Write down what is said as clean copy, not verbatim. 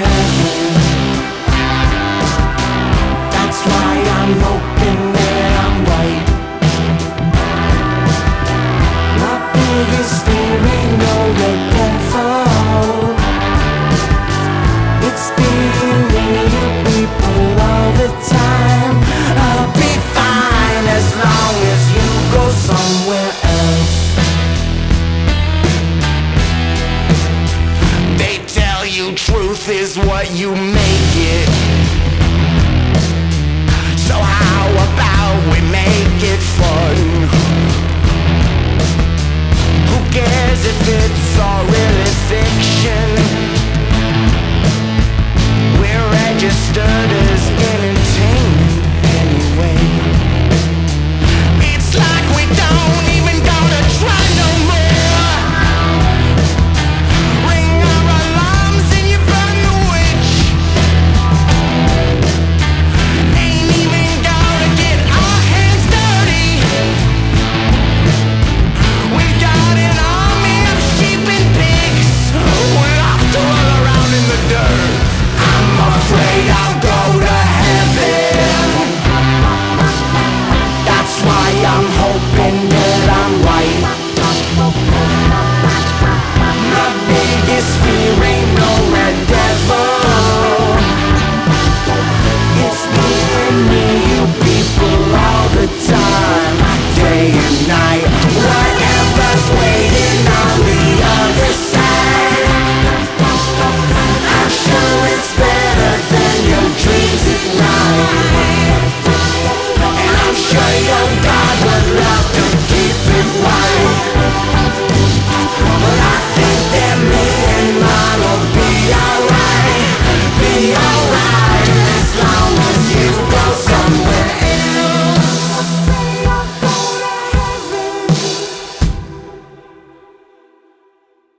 heaven. That's why I'm hoping that I'm right. My biggest fear ain't no red devil. It's being near to people all the time. I'll be fine as long as you go somewhere else. They tell you truth is what you make it. So how about we make it fun? Who cares if it's all really